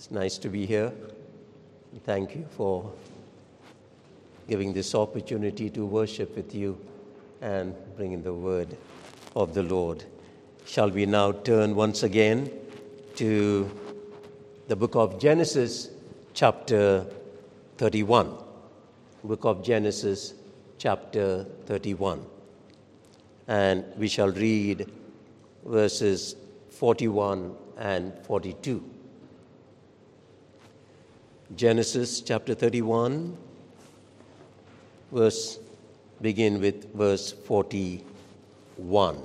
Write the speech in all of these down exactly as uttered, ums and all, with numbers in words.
It's nice to be here. Thank you for giving this opportunity to worship with you and bringing the word of the Lord. Shall we now turn once again to the book of Genesis, chapter thirty-one. Book of Genesis, chapter thirty-one. And we shall read verses forty-one and forty-two. Genesis chapter thirty-one, verse begin with verse forty-one.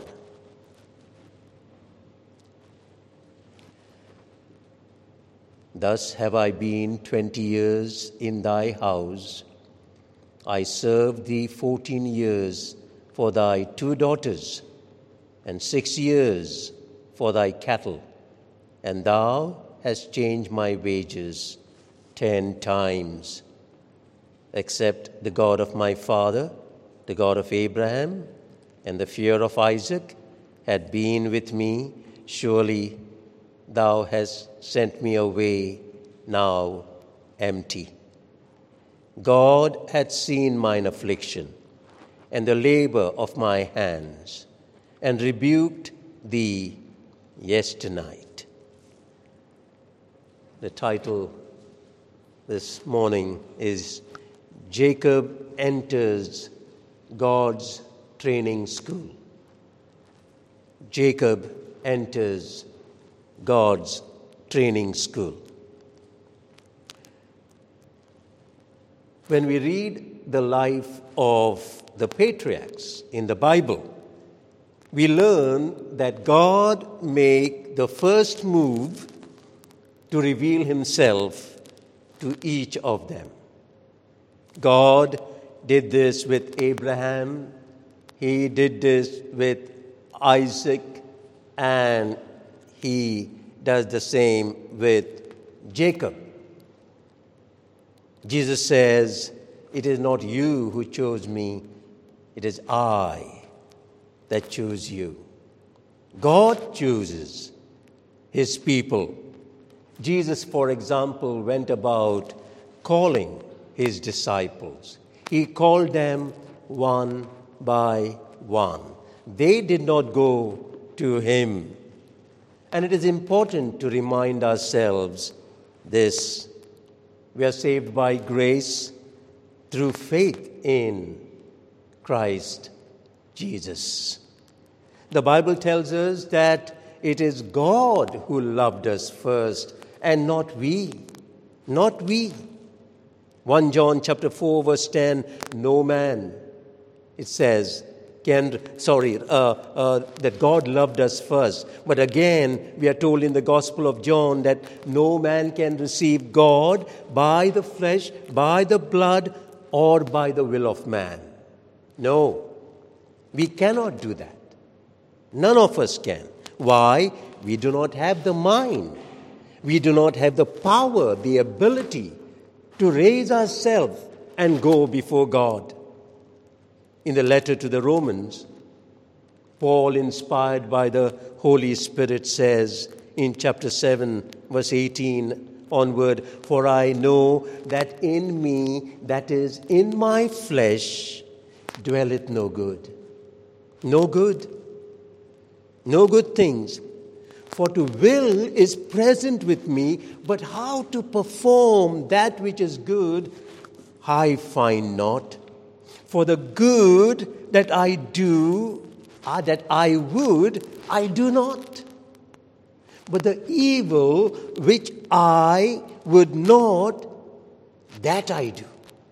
Thus have I been twenty years in thy house. I served thee fourteen years for thy two daughters, and six years for thy cattle, and thou hast changed my wages ten times. Except the God of my father, the God of Abraham, and the fear of Isaac had been with me, surely thou hast sent me away now empty. God had seen mine affliction and the labor of my hands, and rebuked thee yesternight. The title this morning is Jacob Enters God's Training School. Jacob enters God's training school. When we read the life of the patriarchs in the Bible, we learn that God made the first move to reveal himself to each of them. God did this with Abraham, he did this with Isaac, and he does the same with Jacob. Jesus says, "It is not you who chose me, it is I that chose you." God chooses his people. Jesus, for example, went about calling his disciples. He called them one by one. They did not go to him. And it is important to remind ourselves this. We are saved by grace through faith in Christ Jesus. The Bible tells us that it is God who loved us first, and not we. Not we. First John chapter four, verse ten, no man, it says, can, sorry, uh, uh, that God loved us first. But again, we are told in the Gospel of John that no man can receive God by the flesh, by the blood, or by the will of man. No, we cannot do that. None of us can. Why? We do not have the mind. We do not have the power, the ability to raise ourselves and go before God. In the letter to the Romans, Paul, inspired by the Holy Spirit, says in chapter seven, verse eighteen onward, "For I know that in me, that is, in my flesh, dwelleth no good." No good. No good things. For to will is present with me, but how to perform that which is good, I find not. For the good that I do, uh, that I would, I do not. But the evil which I would not, that I do.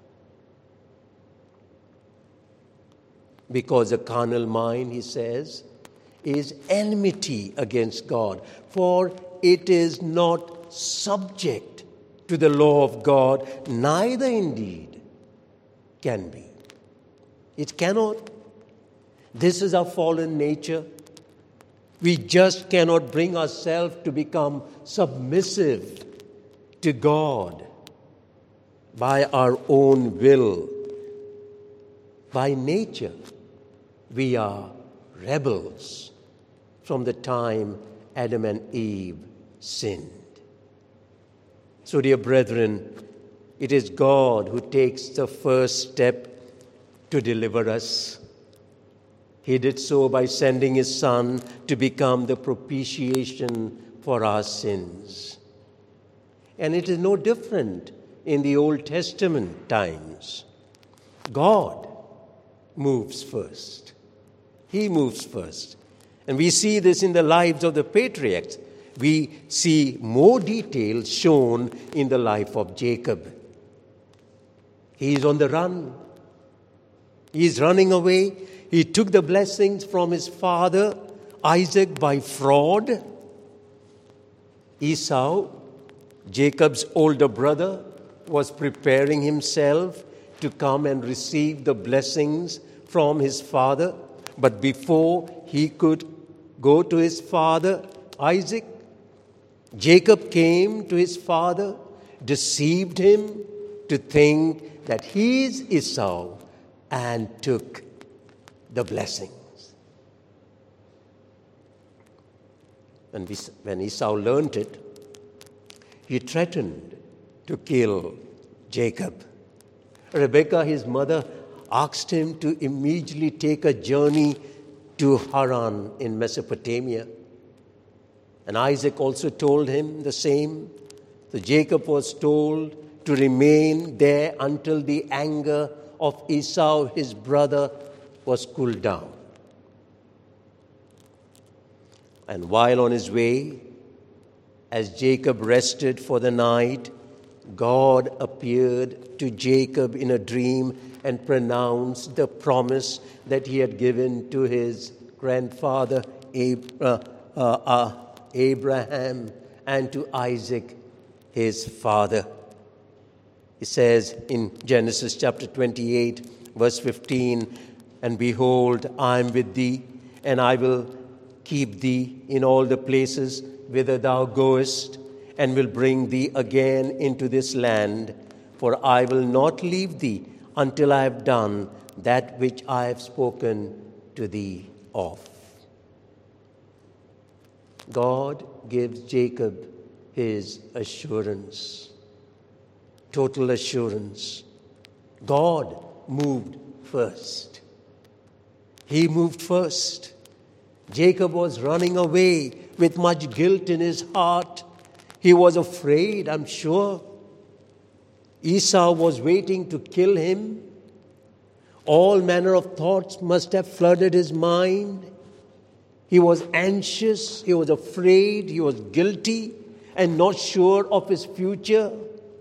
Because the carnal mind, he says, is enmity against God. For it is not subject to the law of God, neither indeed can be. It cannot. This is our fallen nature. We just cannot bring ourselves to become submissive to God by our own will. By nature, we are rebels from the time Adam and Eve sinned. So, dear brethren, it is God who takes the first step to deliver us. He did so by sending His Son to become the propitiation for our sins. And it is no different in the Old Testament times. God moves first. He moves first. And we see this in the lives of the patriarchs. We see more details shown in the life of Jacob. He is on the run. He is running away. He took the blessings from his father, Isaac, by fraud. Esau, Jacob's older brother, was preparing himself to come and receive the blessings from his father. But before he could go to his father, Isaac, Jacob came to his father, deceived him to think that he is Esau, and took the blessings. And when Esau learned it, he threatened to kill Jacob. Rebekah, his mother, asked him to immediately take a journey to Haran in Mesopotamia. And Isaac also told him the same. So Jacob was told to remain there until the anger of Esau, his brother, was cooled down. And while on his way, as Jacob rested for the night, God appeared to Jacob in a dream and pronounced the promise that he had given to his grandfather Ab- uh, uh, uh, Abraham and to Isaac, his father. He says in Genesis chapter twenty-eight, verse fifteen, "And behold, I am with thee, and I will keep thee in all the places whither thou goest, and will bring thee again into this land. For I will not leave thee until I have done that which I have spoken to thee of." God gives Jacob his assurance, total assurance. God moved first. He moved first. Jacob was running away with much guilt in his heart. He was afraid, I'm sure. Esau was waiting to kill him. All manner of thoughts must have flooded his mind. He was anxious, he was afraid, he was guilty and not sure of his future.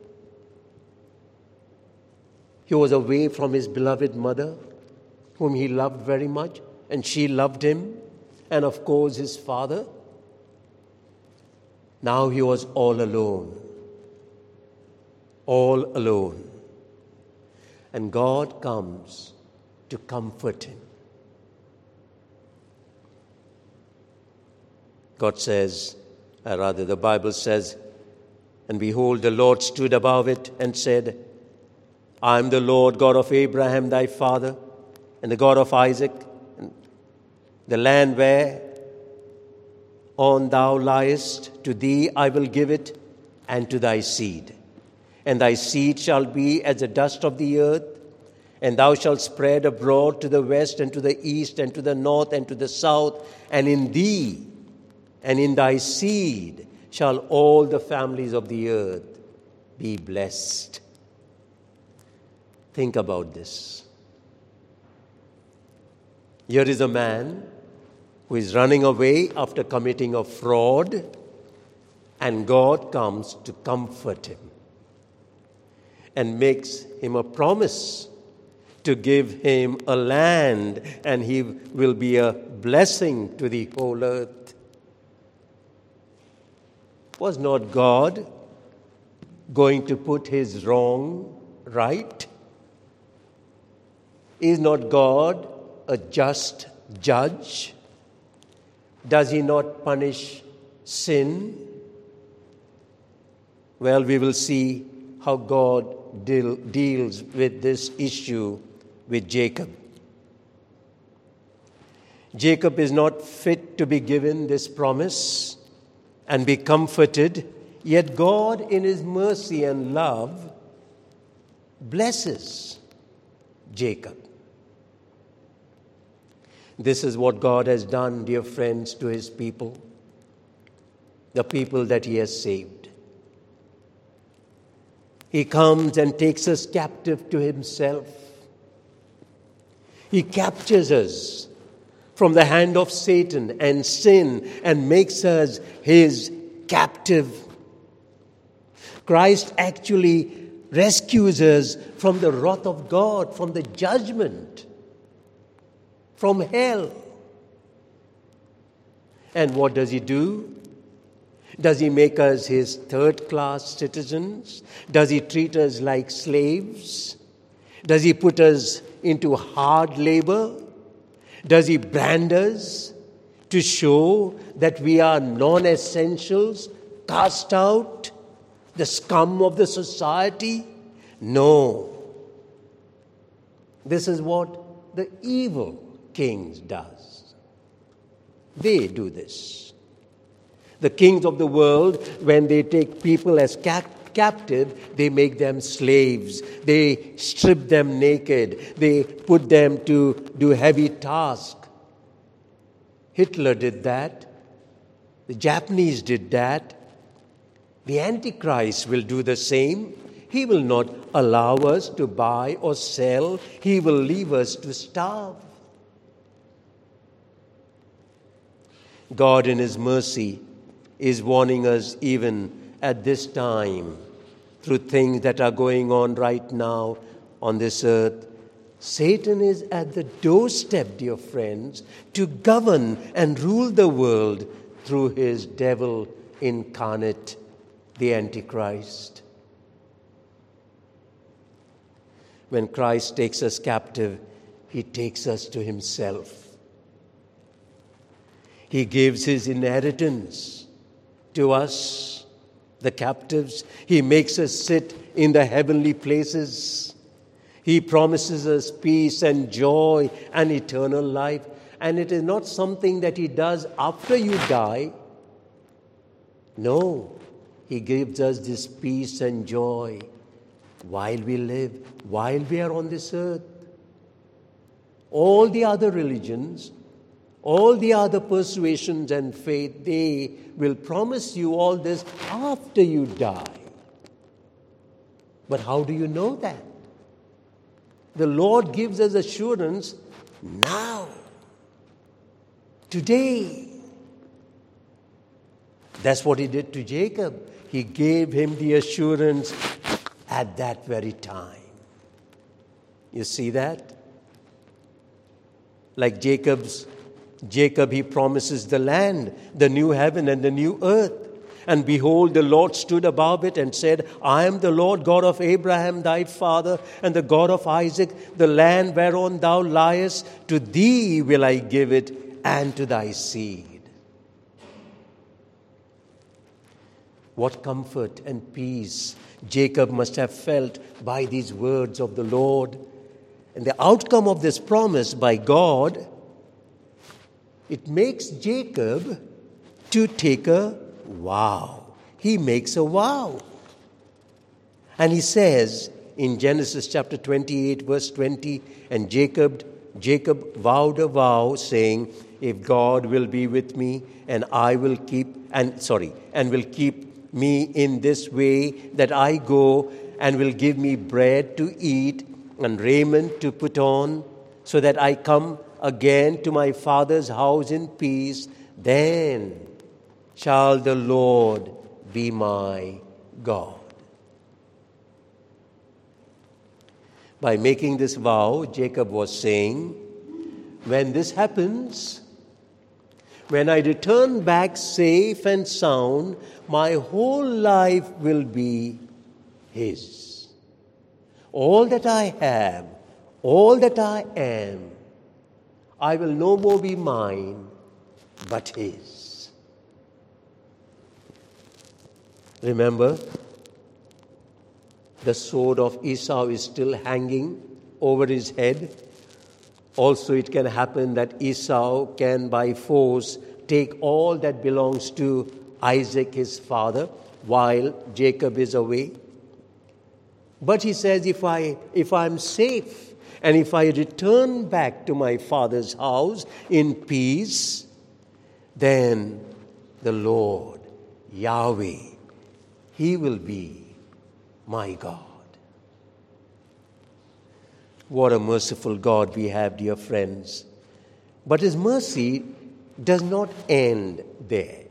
He was away from his beloved mother, whom he loved very much, and she loved him, and of course his father. Now he was all alone. All alone. And God comes to comfort him. God says, or rather the Bible says, "And behold, the Lord stood above it and said, I am the Lord God of Abraham thy father, and the God of Isaac, and the land where on thou liest, to thee I will give it, and to thy seed. And thy seed shall be as the dust of the earth, and thou shalt spread abroad to the west, and to the east, and to the north, and to the south. And in thee, and in thy seed, shall all the families of the earth be blessed." Think about this. Here is a man who is running away after committing a fraud, and God comes to comfort him and makes him a promise to give him a land, and he will be a blessing to the whole earth. Was not God going to put his wrong right? Is not God a just judge? Does he not punish sin? Well, we will see how God deal, deals with this issue with Jacob. Jacob is not fit to be given this promise and be comforted Yet God, in His mercy and love, blesses Jacob. This is what God has done, dear friends, to His people, the people that He has saved. He comes and takes us captive to Himself. He captures us from the hand of Satan and sin and makes us His captive. Christ actually rescues us from the wrath of God, from the judgment, from hell. And what does He do? Does He make us His third-class citizens? Does He treat us like slaves? Does He put us into hard labor? Does He brand us to show that we are non-essentials, cast out, the scum of the society? No. This is what the evil kings does. They do this. The kings of the world, when they take people as cap- captive, they make them slaves. They strip them naked. They put them to do heavy tasks. Hitler did that. The Japanese did that. The Antichrist will do the same. He will not allow us to buy or sell. He will leave us to starve. God, in His mercy, is warning us even at this time through things that are going on right now on this earth. Satan is at the doorstep, dear friends, to govern and rule the world through his devil incarnate, the Antichrist. When Christ takes us captive, He takes us to Himself. He gives His inheritance to us, the captives. He makes us sit in the heavenly places. He promises us peace and joy and eternal life. And it is not something that He does after you die. No, He gives us this peace and joy while we live, while we are on this earth. All the other religions, all the other persuasions and faith, they will promise you all this after you die. But how do you know that? The Lord gives us assurance now, today. That's what He did to Jacob. He gave him the assurance at that very time. You see that? Like Jacob's Jacob, he promises the land, the new heaven and the new earth. And behold, the Lord stood above it and said, I am the Lord God of Abraham thy father, and the God of Isaac. The land whereon thou liest, to thee will I give it, and to thy seed. What comfort and peace Jacob must have felt by these words of the Lord. And the outcome of this promise by God, it makes Jacob to take a vow. He makes a vow. And he says in Genesis chapter twenty-eight, verse twenty, and Jacob, Jacob vowed a vow, saying, if God will be with me, and I will keep, and sorry, and will keep me in this way that I go, and will give me bread to eat and raiment to put on, so that I come again to my father's house in peace, then shall the Lord be my God. By making this vow, Jacob was saying, when this happens, when I return back safe and sound, my whole life will be His. All that I have, all that I am, I will no more be mine, but His. Remember, the sword of Esau is still hanging over his head. Also, it can happen that Esau can by force take all that belongs to Isaac, his father, while Jacob is away. But he says, if, I, if I'm safe and if I return back to my father's house in peace, then the Lord, Yahweh, He will be my God. What a merciful God we have, dear friends. But His mercy does not end there.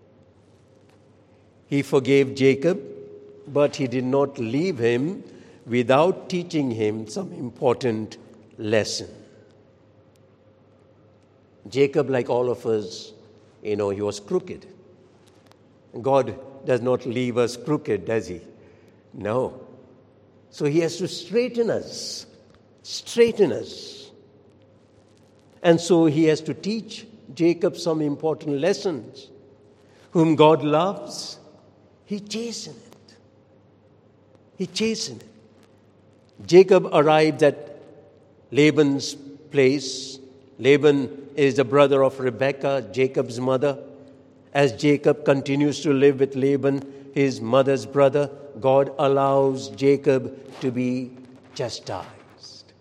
He forgave Jacob, but He did not leave him without teaching him some important lesson. Jacob, like all of us, you know, he was crooked. God does not leave us crooked, does He? No. So He has to straighten us, straighten us. And so He has to teach Jacob some important lessons. Whom God loves, He chastens it. He chastens it. Jacob arrived at Laban's place. Laban is the brother of Rebekah, Jacob's mother. As Jacob continues to live with Laban, his mother's brother, God allows Jacob to be chastised.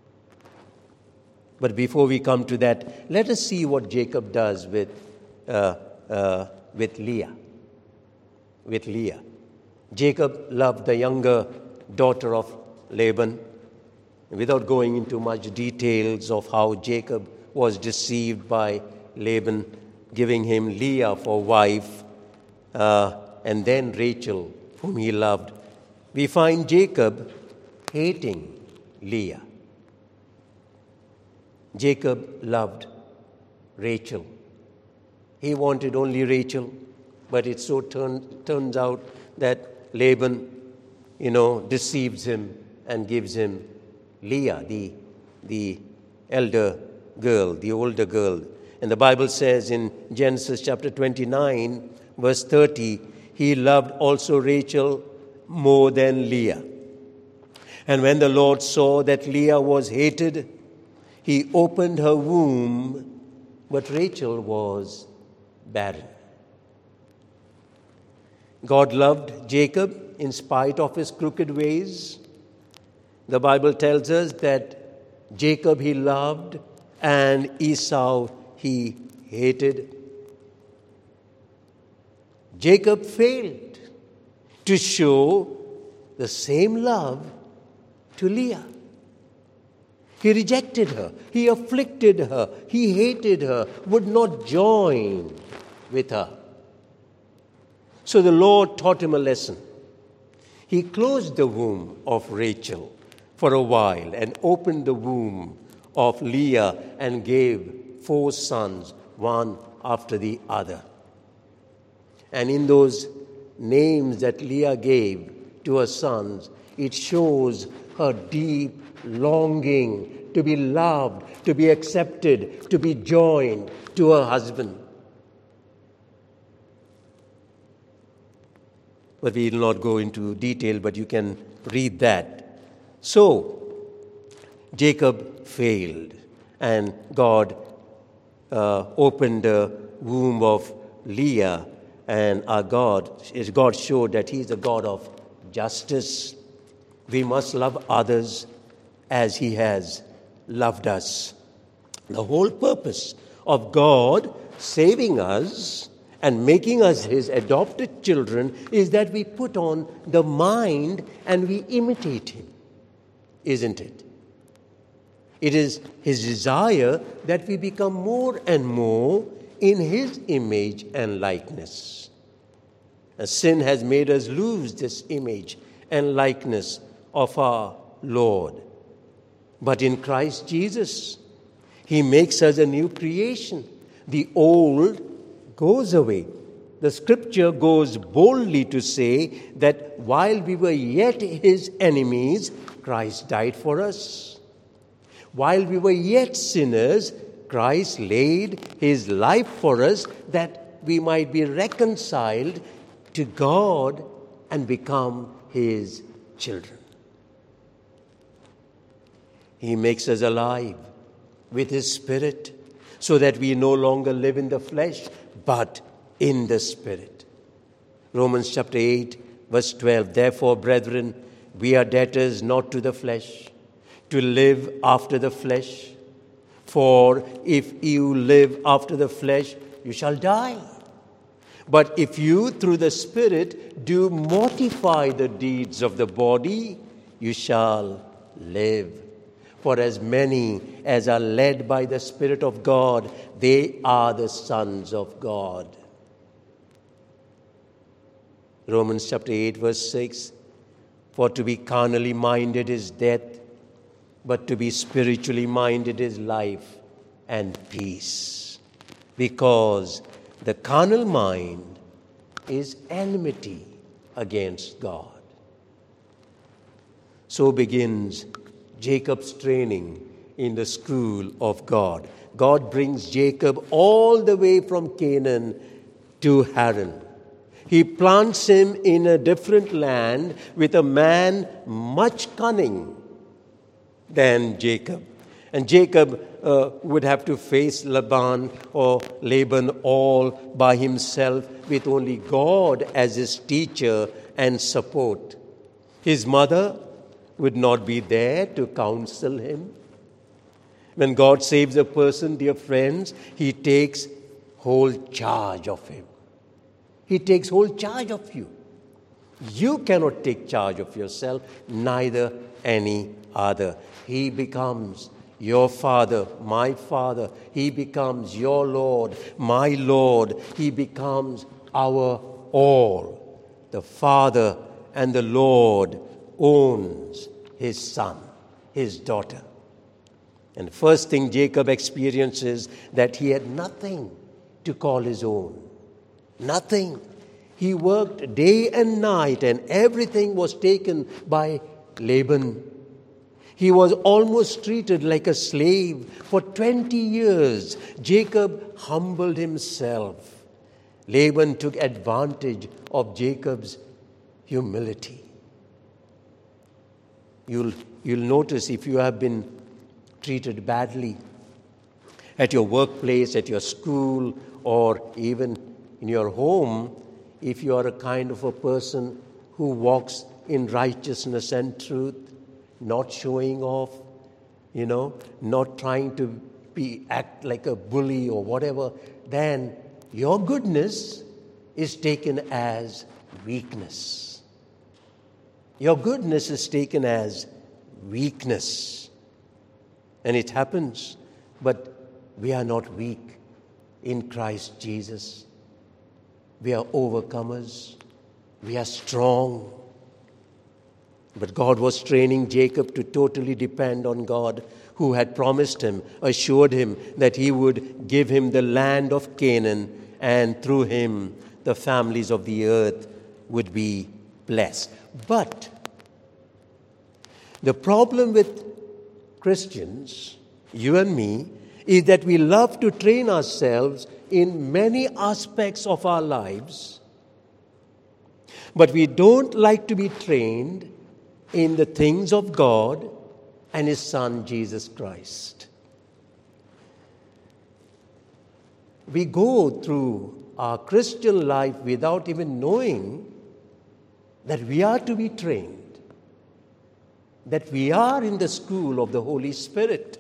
But before we come to that, let us see what Jacob does with, uh, uh, with Leah. With Leah. Jacob loved the younger daughter of Laban. Without going into much details of how Jacob was deceived by Laban, giving him Leah for wife, uh, and then Rachel, whom he loved, we find Jacob hating Leah. Jacob loved Rachel. He wanted only Rachel, but it so turn, turns out that Laban, you know, deceives him and gives him Leah, the, the elder girl, the older girl. And the Bible says in Genesis chapter twenty-nine, verse thirty, he loved also Rachel more than Leah. And when the Lord saw that Leah was hated, He opened her womb, but Rachel was barren. God loved Jacob in spite of his crooked ways. The Bible tells us that Jacob he loved and Esau he hated. Jacob failed to show the same love to Leah. He rejected her. He afflicted her. He hated her, would not join with her. So the Lord taught him a lesson. He closed the womb of Rachel for a while and opened the womb of Leah and gave four sons, one after the other. And in those names that Leah gave to her sons, it shows her deep longing to be loved, to be accepted, to be joined to her husband. But we will not go into detail, but you can read that. So, Jacob failed, and God uh, opened the womb of Leah, and our God, God showed that He is a God of justice. We must love others as He has loved us. The whole purpose of God saving us and making us His adopted children is that we put on the mind and we imitate Him, isn't it? It is His desire that we become more and more in His image and likeness. As sin has made us lose this image and likeness of our Lord. But in Christ Jesus, He makes us a new creation. The old goes away. The scripture goes boldly to say that while we were yet His enemies, Christ died for us. While we were yet sinners, Christ laid His life for us that we might be reconciled to God and become His children. He makes us alive with His Spirit so that we no longer live in the flesh, but in the Spirit. Romans chapter eight, verse twelve. Therefore, brethren, we are debtors not to the flesh, to live after the flesh. For if you live after the flesh, you shall die. But if you, through the Spirit, do mortify the deeds of the body, you shall live. For as many as are led by the Spirit of God, they are the sons of God. Romans chapter eight, verse six. For to be carnally minded is death, but to be spiritually minded is life and peace. Because the carnal mind is enmity against God. So begins Jacob's training in the school of God. God brings Jacob all the way from Canaan to Haran. He plants him in a different land with a man much cunning than Jacob. And Jacob uh, would have to face Laban or Laban all by himself with only God as his teacher and support. His mother would not be there to counsel him. When God saves a person, dear friends, he takes whole charge of him. He takes whole charge of you. You cannot take charge of yourself, neither any other. He becomes your Father, my Father. He becomes your Lord, my Lord. He becomes our all. The Father and the Lord owns his son, his daughter. And the first thing Jacob experiences that he had nothing to call his own. Nothing. He worked day and night, and everything was taken by Laban. He was almost treated like a slave. For twenty years, Jacob humbled himself. Laban took advantage of Jacob's humility. You'll, you'll notice if you have been treated badly at your workplace, at your school, or even in your home, if you are a kind of a person who walks in righteousness and truth, not showing off, you know, not trying to be act like a bully or whatever, then your goodness is taken as weakness. Your goodness is taken as weakness. And it happens, but we are not weak in Christ Jesus. We are overcomers. We are strong. But God was training Jacob to totally depend on God, who had promised him, assured him that he would give him the land of Canaan, and through him the families of the earth would be blessed. But the problem with Christians, you and me, is that we love to train ourselves in many aspects of our lives, but we don't like to be trained in the things of God and His Son, Jesus Christ. We go through our Christian life without even knowing that we are to be trained, that we are in the school of the Holy Spirit.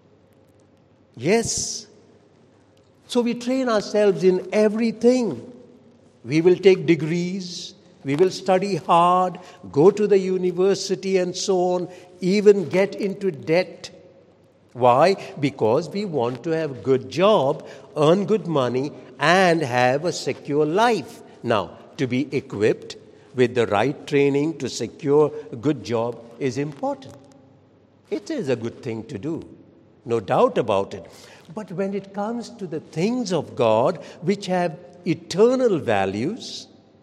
Yes. So we train ourselves in everything. We will take degrees, we will study hard, go to the university and so on, even get into debt. Why? Because we want to have a good job, earn good money, and have a secure life. Now, to be equipped with the right training to secure a good job is important. It is a good thing to do, no doubt about it. But when it comes to the things of God, which have eternal values,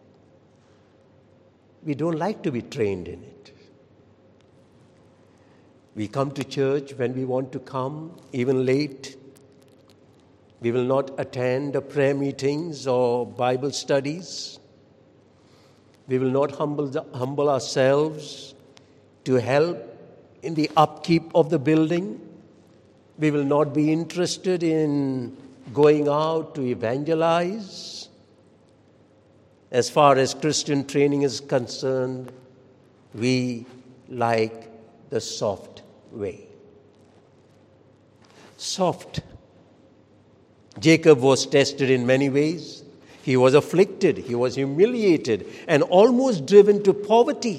we don't like to be trained in it. We come to church when we want to come, even late. We will not attend the prayer meetings or Bible studies. We will not humble, humble ourselves to help in the upkeep of the building. We will not be interested in going out to evangelize. As far as Christian training is concerned, we like the soft way. Soft. Jacob was tested in many ways. He was afflicted, he was humiliated, and almost driven to poverty.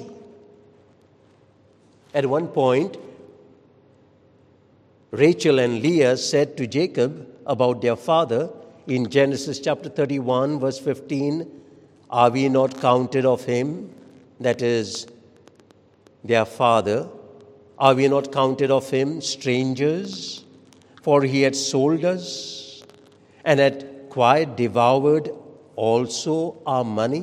At one point, Rachel and Leah said to Jacob about their father in Genesis chapter thirty-one, verse fifteen, "Are we not counted of him," that is, their father, "are we not counted of him strangers? For he had sold us and had quite devoured also our money."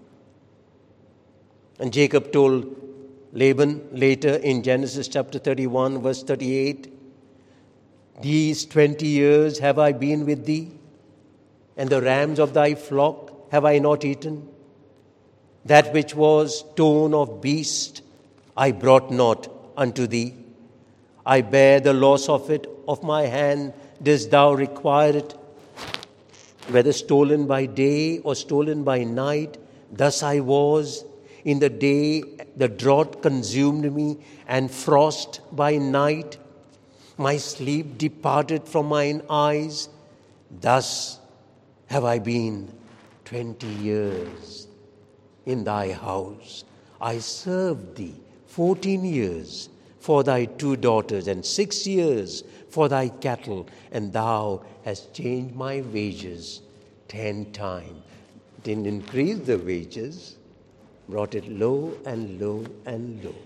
And Jacob told Laban later in Genesis chapter thirty-one, verse thirty-eight, "These twenty years have I been with thee, and the rams of thy flock have I not eaten? That which was torn of beast I brought not unto thee. I bear the loss of it of my hand, didst thou require it? Whether stolen by day or stolen by night, thus I was. In the day the drought consumed me, and frost by night. My sleep departed from mine eyes. Thus have I been twenty years in thy house. I served thee fourteen years for thy two daughters, and six years for thy cattle, and thou hast changed my wages ten times." Didn't increase the wages, brought it low and low and low.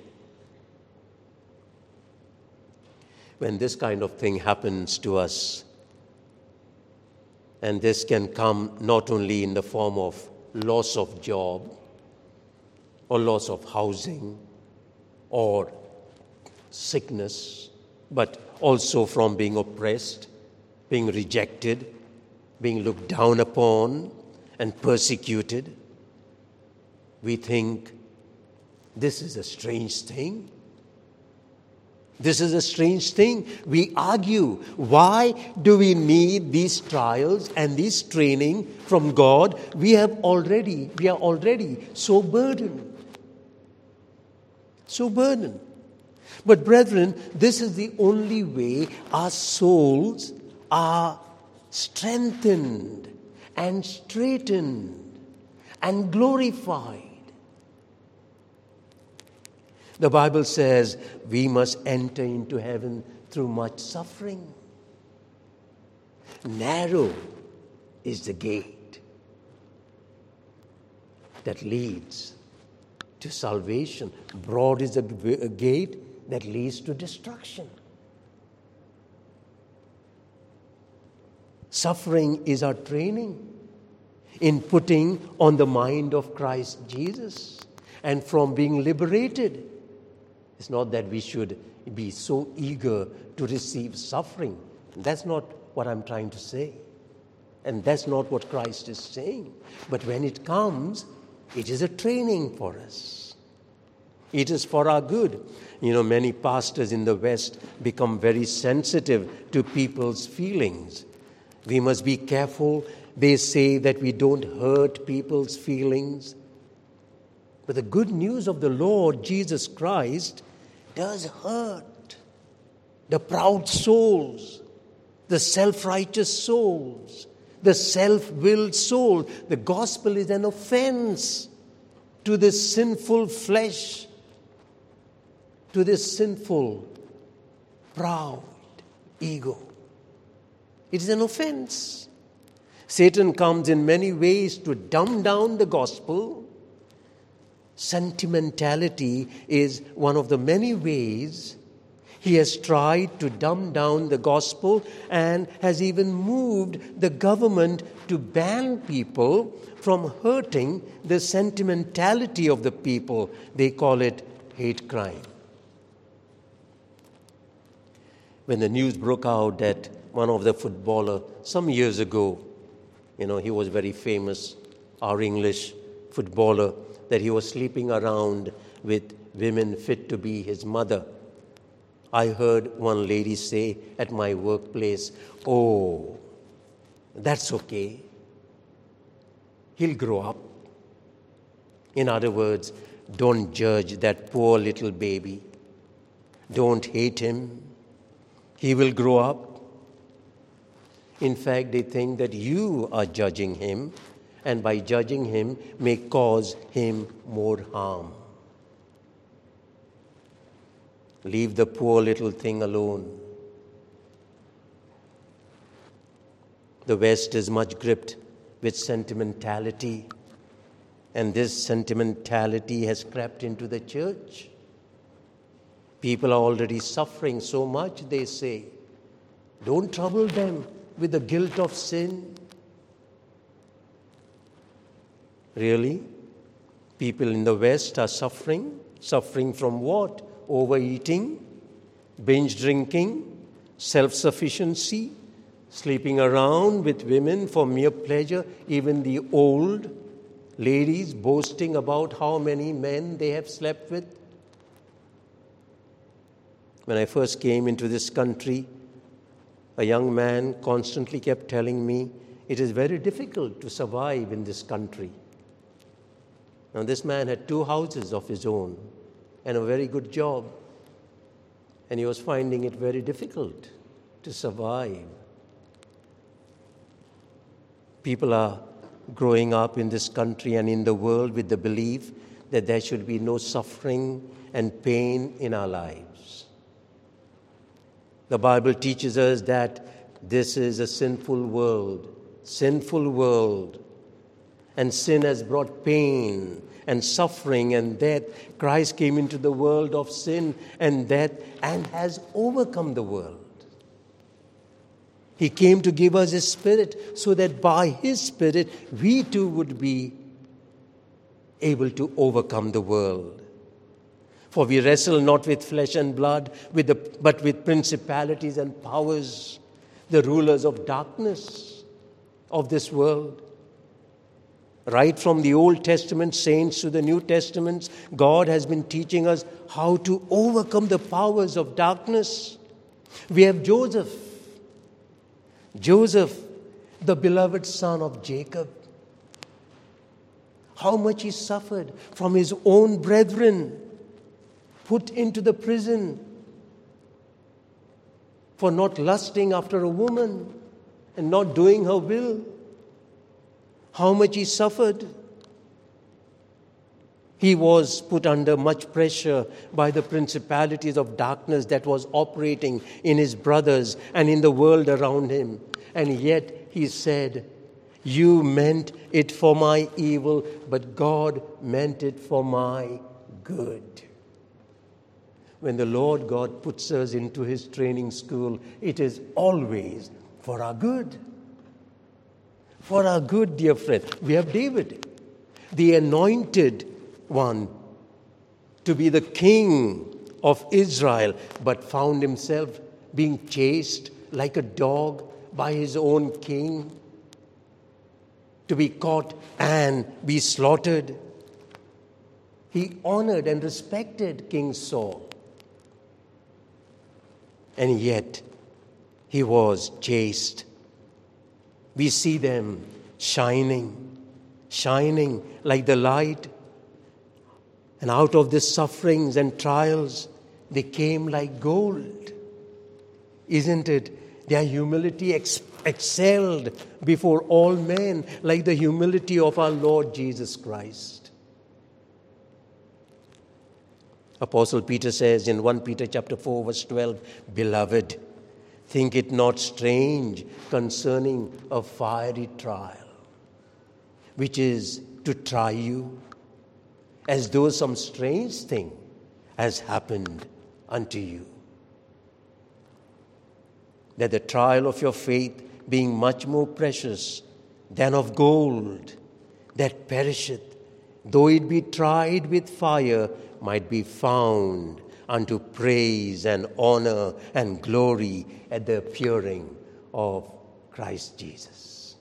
When this kind of thing happens to us, and this can come not only in the form of loss of job or loss of housing or sickness, but also from being oppressed, being rejected, being looked down upon and persecuted, we think, this is a strange thing. This is a strange thing. We argue, why do we need these trials and this training from God? We have already, we are already so burdened. So burdened. But brethren, this is the only way our souls are strengthened and straightened and glorified. The Bible says we must enter into heaven through much suffering. Narrow is the gate that leads to salvation. Broad is the gate that leads to destruction. Suffering is our training in putting on the mind of Christ Jesus and from being liberated. It's not that we should be so eager to receive suffering. That's not what I'm trying to say. And that's not what Christ is saying. But when it comes, it is a training for us. It is for our good. You know, many pastors in the West become very sensitive to people's feelings. We must be careful. They say that we don't hurt people's feelings. But the good news of the Lord Jesus Christ does hurt the proud souls, the self-righteous souls, the self-willed soul. The gospel is an offense to this sinful flesh, to this sinful, proud ego. It is an offense. Satan comes in many ways to dumb down the gospel. Sentimentality is one of the many ways he has tried to dumb down the gospel and has even moved the government to ban people from hurting the sentimentality of the people. They call it hate crime. When the news broke out that one of the footballers some years ago, you know, he was very famous, our English footballer, that he was sleeping around with women fit to be his mother. I heard one lady say at my workplace, "Oh, that's okay. He'll grow up. In other words, don't judge that poor little baby. Don't hate him. He will grow up. In fact, they think that you are judging him, and by judging him may cause him more harm. Leave the poor little thing alone. The West is much gripped with sentimentality, and this sentimentality has crept into the church. People are already suffering so much, they say. Don't trouble them with the guilt of sin. Really? People in the West are suffering? Suffering from what? Overeating, binge drinking, self-sufficiency, sleeping around with women for mere pleasure, even the old ladies boasting about how many men they have slept with. When I first came into this country, a young man constantly kept telling me, it is very difficult to survive in this country. Now, this man had two houses of his own and a very good job, and he was finding it very difficult to survive. People are growing up in this country and in the world with the belief that there should be no suffering and pain in our lives. The Bible teaches us that this is a sinful world, sinful world, and sin has brought pain and suffering and death. Christ came into the world of sin and death and has overcome the world. He came to give us His Spirit so that by His Spirit we too would be able to overcome the world. For we wrestle not with flesh and blood, with the, but with principalities and powers, the rulers of darkness of this world. Right from the Old Testament saints to the New Testaments, God has been teaching us how to overcome the powers of darkness. We have Joseph. Joseph, the beloved son of Jacob. How much he suffered from his own brethren, put into the prison for not lusting after a woman and not doing her will. How much he suffered. He was put under much pressure by the principalities of darkness that was operating in his brothers and in the world around him. And yet he said, "You meant it for my evil, but God meant it for my good." When the Lord God puts us into His training school, it is always for our good. For our good, dear friend. We have David, the anointed one, to be the king of Israel, but found himself being chased like a dog by his own king, to be caught and be slaughtered. He honored and respected King Saul. And yet, he was chased. We see them shining, shining like the light. And out of these sufferings and trials, they came like gold. Isn't it? Their humility ex- excelled before all men, like the humility of our Lord Jesus Christ. Apostle Peter says in First Peter chapter four, verse twelve, "Beloved, think it not strange concerning a fiery trial, which is to try you, as though some strange thing has happened unto you. That the trial of your faith, being much more precious than of gold, that perisheth, though it be tried with fire, might be found unto praise and honor and glory at the appearing of Christ Jesus."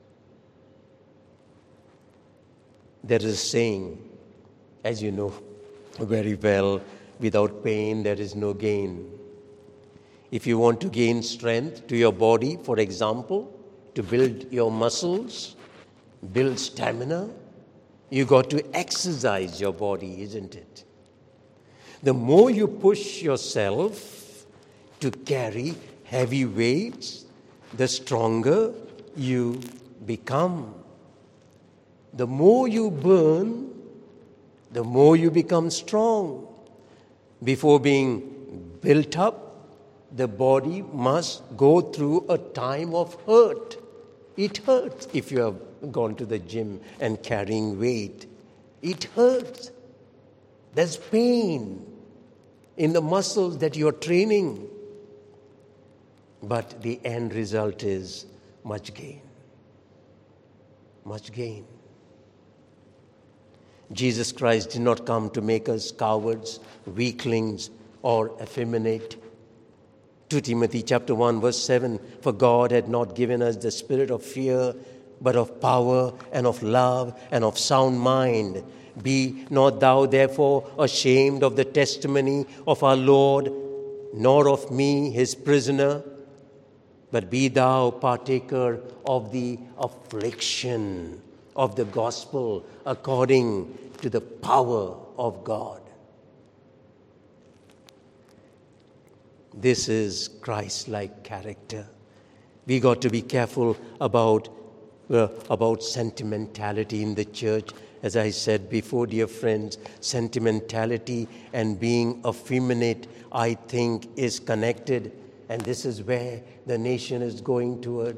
There is a saying, as you know very well, without pain there is no gain. If you want to gain strength to your body, for example, to build your muscles, build stamina, You got to exercise your body, isn't it? The more you push yourself to carry heavy weights, the stronger you become. The more you burn, the more you become strong. Before being built up, the body must go through a time of hurt. It hurts if you have gone to the gym and carrying weight. It hurts. There's pain in the muscles that you're training. But the end result is much gain. Much gain. Jesus Christ did not come to make us cowards, weaklings, or effeminate. Second Timothy chapter one, verse seven, for God had not given us the spirit of fear, but of power and of love and of sound mind. Be not thou therefore ashamed of the testimony of our Lord, nor of me his prisoner, but be thou partaker of the affliction of the gospel according to the power of God. This is Christ-like character. We got to be careful about, uh, about sentimentality in the church. As I said before, dear friends, sentimentality and being effeminate, I think, is connected. And this is where the nation is going toward.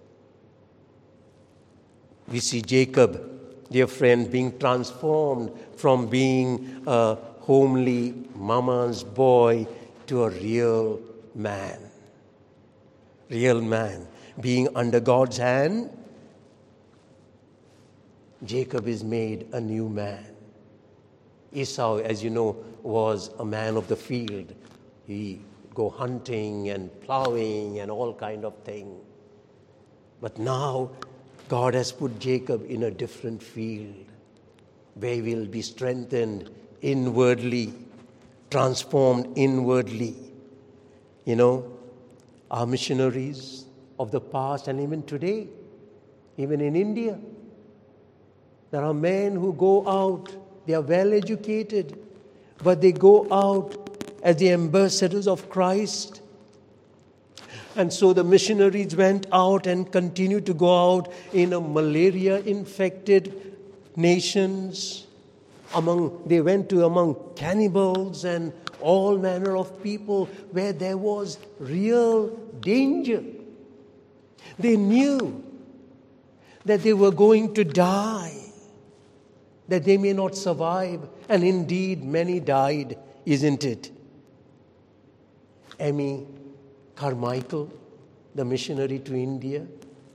We see Jacob, dear friend, being transformed from being a homely mama's boy to a real man. Real man. Being under God's hand, Jacob is made a new man. Esau, as you know, was a man of the field. He go hunting and plowing and all kind of thing. But now God has put Jacob in a different field where he will be strengthened inwardly, transformed inwardly. You know, our missionaries of the past and even today, even in India, there are men who go out, they are well educated, but they go out as the ambassadors of Christ. And so the missionaries went out and continued to go out in a malaria-infected nations. Among they went to among cannibals and all manner of people where there was real danger. They knew that they were going to die, that they may not survive, and indeed many died, isn't it? Amy Carmichael, the missionary to India,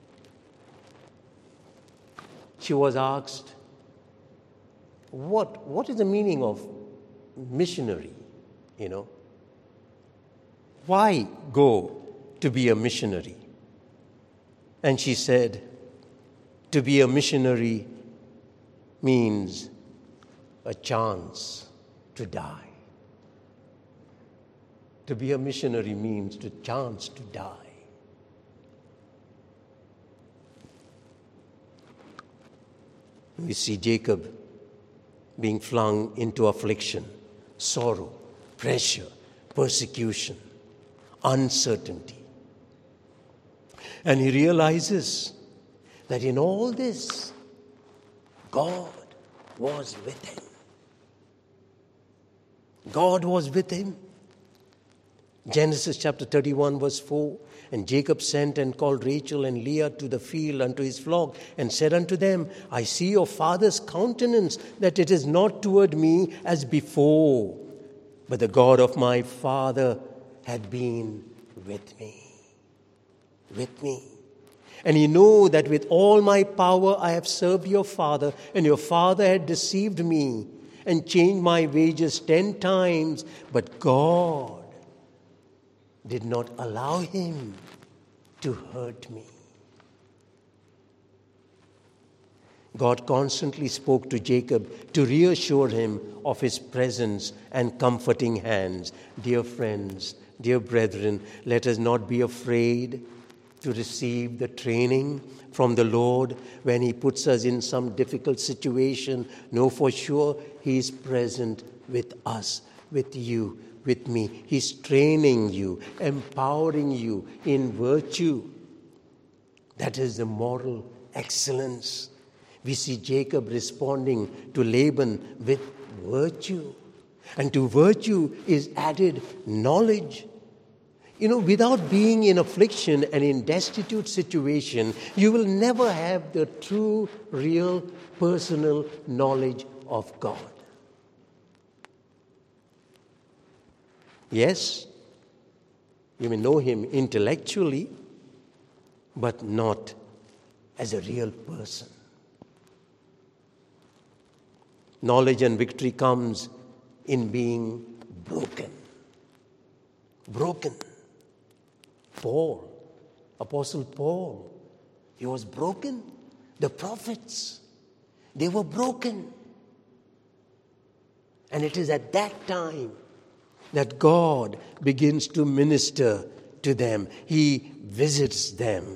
she was asked, what, what is the meaning of missionary, you know? Why go to be a missionary? And she said, to be a missionary means a chance to die. To be a missionary means the chance to die. We see Jacob being flung into affliction, sorrow, pressure, persecution, uncertainty. And he realizes that in all this, God was with him. God was with him. Genesis chapter thirty-one, verse four, and Jacob sent and called Rachel and Leah to the field unto his flock, and said unto them, I see your father's countenance, that it is not toward me as before, but the God of my father had been with me. With me. And ye know that with all my power I have served your father, and your father had deceived me, and changed my wages ten times, but God did not allow him to hurt me. God constantly spoke to Jacob to reassure him of his presence and comforting hands. Dear friends, dear brethren, let us not be afraid to receive the training from the Lord when He puts us in some difficult situation. Know for sure He is present with us, with you, with me. He's training you, empowering you in virtue. That is the moral excellence. We see Jacob responding to Laban with virtue. And to virtue is added knowledge. You know, without being in affliction and in destitute situation, you will never have the true, real, personal knowledge of God. Yes, you may know Him intellectually, but not as a real person. Knowledge and victory comes in being broken. Broken. Paul, Apostle Paul, he was broken. The prophets, they were broken. And it is at that time that God begins to minister to them. He visits them.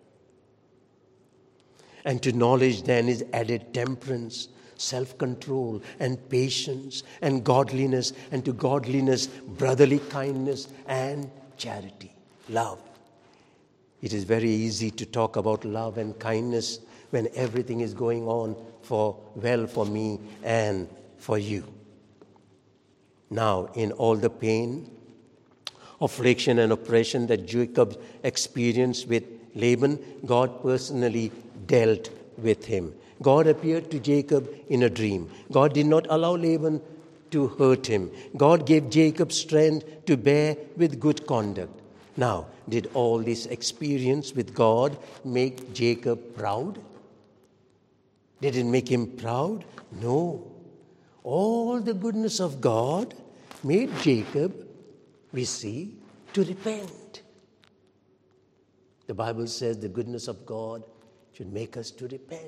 And to knowledge then is added temperance, self-control, and patience, and godliness, and to godliness, brotherly kindness, and charity, love. It is very easy to talk about love and kindness when everything is going on for well for me and for you. Now, in all the pain, affliction, and oppression that Jacob experienced with Laban, God personally dealt with him. God appeared to Jacob in a dream. God did not allow Laban to hurt him. God gave Jacob strength to bear with good conduct. Now, did all this experience with God make Jacob proud? Did it make him proud? No. All the goodness of God made Jacob, we see, to repent. The Bible says the goodness of God should make us to repent.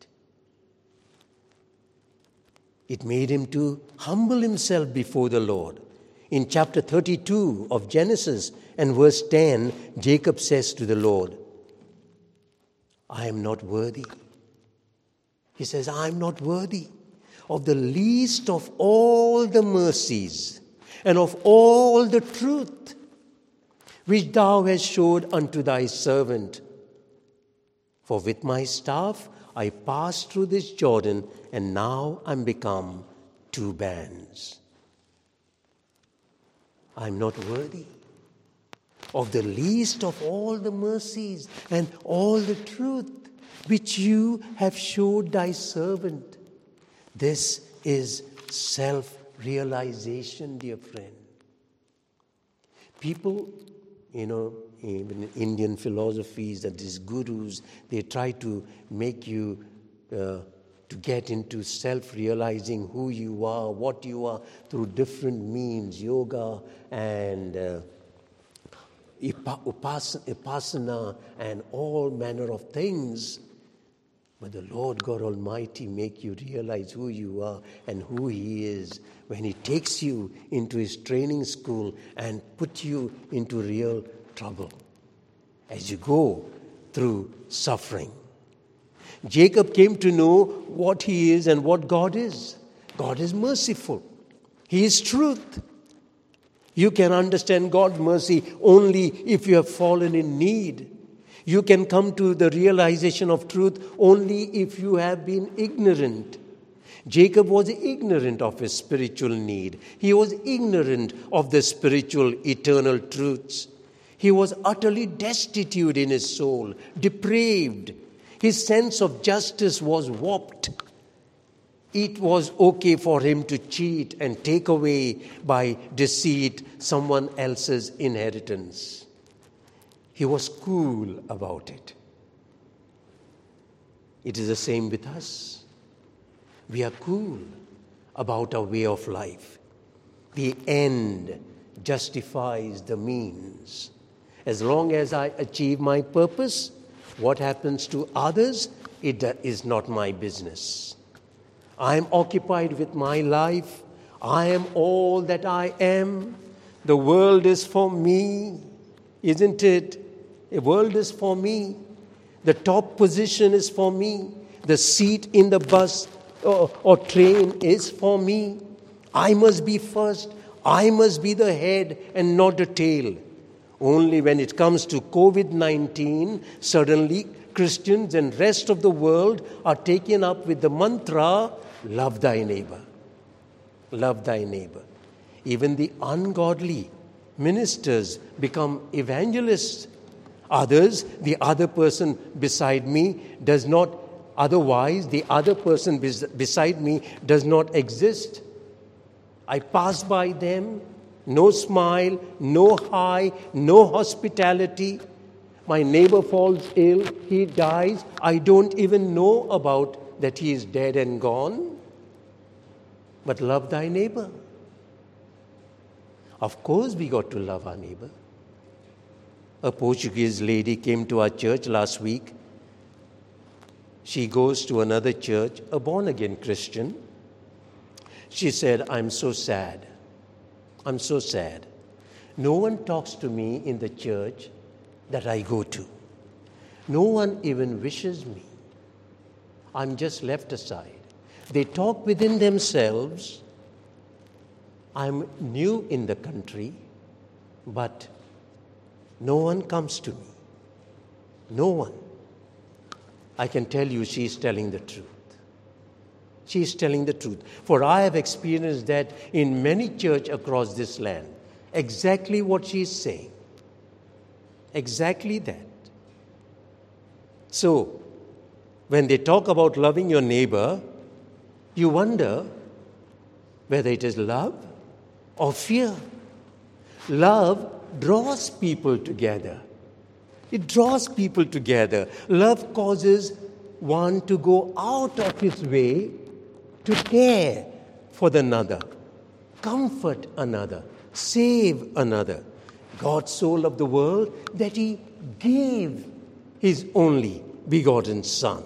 It made him to humble himself before the Lord. In chapter thirty-two of Genesis and verse ten, Jacob says to the Lord, I am not worthy. He says, I am not worthy of the least of all the mercies and of all the truth which thou hast showed unto thy servant. For with my staff I passed through this Jordan, and now I'm become two bands. I'm not worthy of the least of all the mercies and all the truth which you have showed thy servant. This is self-realization, dear friend. People, you know, even in Indian philosophies, that these gurus, they try to make you uh, to get into self-realizing who you are, what you are, through different means, yoga and uh, upasana and all manner of things. But the Lord God Almighty make you realize who you are and who He is when He takes you into His training school and puts you into real trouble as you go through suffering. Jacob came to know what he is and what God is. God is merciful. He is truth. You can understand God's mercy only if you have fallen in need. You can come to the realization of truth only if you have been ignorant. Jacob was ignorant of his spiritual need. He was ignorant of the spiritual eternal truths. He was utterly destitute in his soul, depraved. His sense of justice was warped. It was okay for him to cheat and take away by deceit someone else's inheritance. He was cool about it. It is the same with us. We are cool about our way of life. The end justifies the means. As long as I achieve my purpose, what happens to others, it is not my business. I am occupied with my life. I am all that I am. The world is for me, isn't it? The world is for me. The top position is for me. The seat in the bus or, or train is for me. I must be first. I must be the head and not the tail. Only when it comes to covid nineteen, suddenly Christians and rest of the world are taken up with the mantra, love thy neighbor. Love thy neighbor. Even the ungodly ministers become evangelists. Others, the other person beside me does not, otherwise the other person bes- beside me does not exist. I pass by them, no smile, no hi, no hospitality. My neighbor falls ill, he dies. I don't even know about that he is dead and gone. But love thy neighbor. Of course we got to love our neighbor. A Portuguese lady came to our church last week. She goes to another church, a born-again Christian. She said, I'm so sad. I'm so sad. No one talks to me in the church that I go to. No one even wishes me. I'm just left aside. They talk within themselves. I'm new in the country, but no one comes to me. No one. I can tell you she's telling the truth. She's telling the truth. For I have experienced that in many churches across this land. Exactly what she's saying. Exactly that. So, when they talk about loving your neighbor, you wonder whether it is love or fear. Love draws people together. It draws people together. Love causes one to go out of his way to care for the another, comfort another, save another. God so loved the world that he gave his only begotten Son.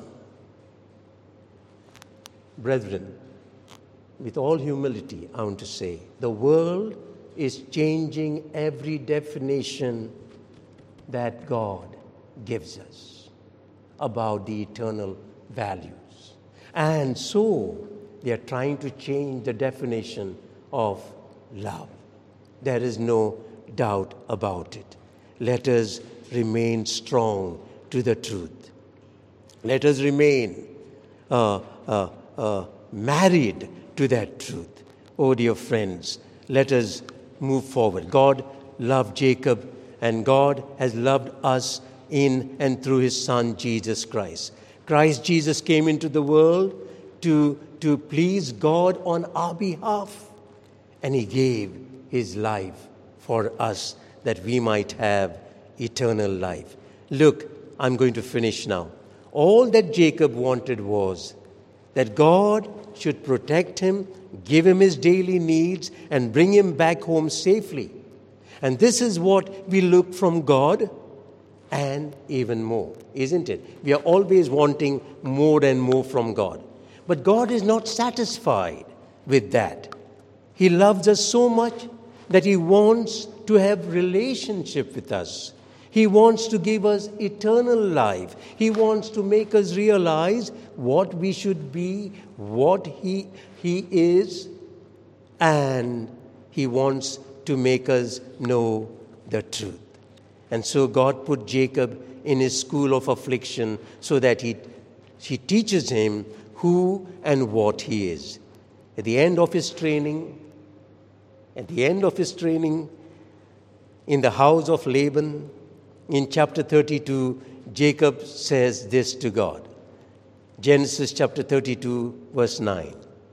Brethren, with all humility, I want to say, the world is changing every definition that God gives us about the eternal values. And so, they are trying to change the definition of love. There is no doubt about it. Let us remain strong to the truth. Let us remain uh, uh, uh, married to that truth. Oh, dear friends, let us move forward. God loved Jacob, and God has loved us in and through his Son, Jesus Christ. Christ Jesus came into the world to, to please God on our behalf, and he gave his life for us that we might have eternal life. Look, I'm going to finish now. All that Jacob wanted was that God should protect him, give him his daily needs, and bring him back home safely. And this is what we look from God, and even more, isn't it? We are always wanting more and more from God. But God is not satisfied with that. He loves us so much that he wants to have relationship with us. He wants to give us eternal life. He wants to make us realize what we should be, what he, he is, and he wants to make us know the truth. And so God put Jacob in his school of affliction so that he, he teaches him who and what he is. At the end of his training, at the end of his training in the house of Laban, in chapter thirty-two, Jacob says this to God. Genesis chapter thirty-two, verse nine.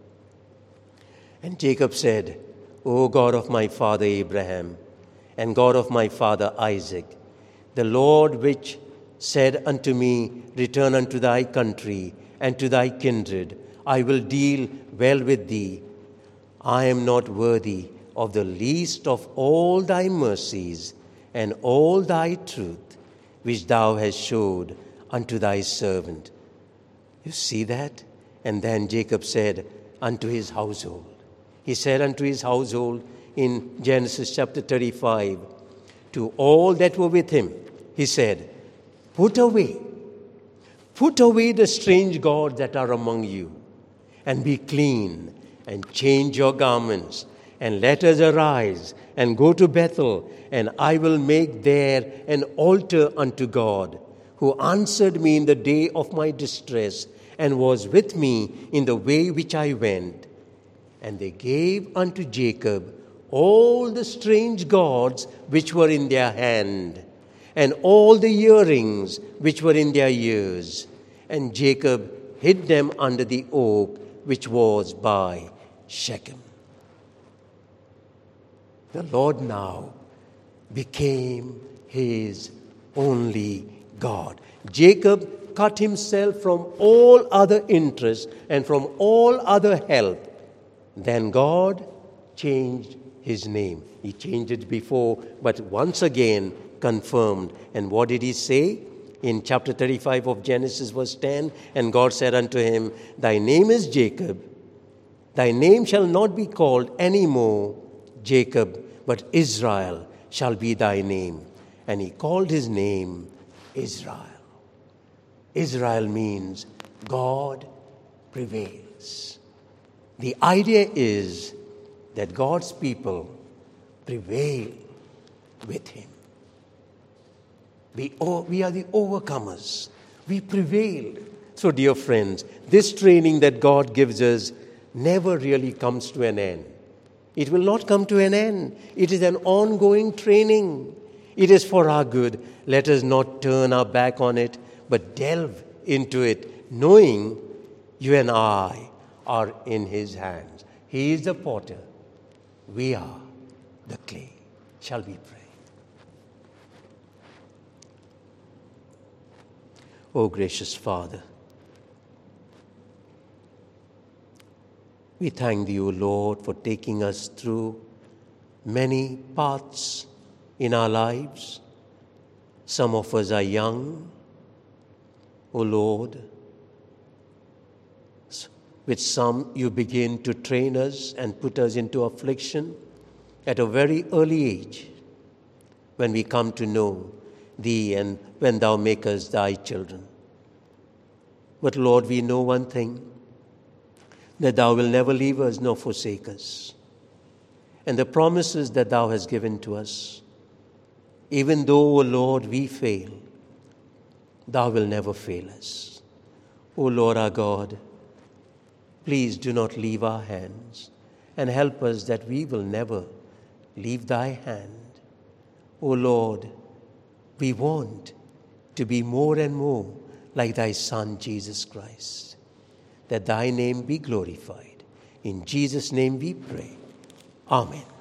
And Jacob said, O God of my father Abraham, and God of my father Isaac, the Lord which said unto me, Return unto thy country and to thy kindred, I will deal well with thee. I am not worthy of the least of all thy mercies and all thy truth, which thou hast showed unto thy servant. You see that? And then Jacob said unto his household. He said unto his household in Genesis chapter thirty-five, to all that were with him, he said, put away, put away the strange gods that are among you, and be clean, and change your garments, and let us arise, and go to Bethel, and I will make there an altar unto God, who answered me in the day of my distress, and was with me in the way which I went. And they gave unto Jacob all the strange gods which were in their hand, and all the earrings which were in their ears. And Jacob hid them under the oak which was by Shechem. The Lord now became his only God. Jacob cut himself from all other interests and from all other help. Then God changed his name. He changed it before, but once again confirmed. And what did he say? In chapter thirty-five of Genesis, verse ten, and God said unto him, thy name is Jacob. Thy name shall not be called any more Jacob, but Israel shall be thy name. And he called his name Israel. Israel means God prevails. The idea is that God's people prevail with him. We, we are the overcomers. We prevail. So, dear friends, this training that God gives us never really comes to an end. It will not come to an end. It is an ongoing training. It is for our good. Let us not turn our back on it, but delve into it, knowing you and I are in his hands. He is the potter. We are the clay. Shall we pray? O gracious Father, we thank thee, O Lord, for taking us through many paths in our lives. Some of us are young, O Lord. With some you begin to train us and put us into affliction at a very early age, when we come to know thee and when thou makest thy children. But Lord, we know one thing, that thou wilt never leave us nor forsake us. And the promises that thou hast given to us, even though, O Lord, we fail, thou wilt never fail us. O Lord our God, please do not leave our hands, and help us that we will never leave thy hand. O Lord, we want to be more and more like thy Son, Jesus Christ, that thy name be glorified. In Jesus' name we pray. Amen.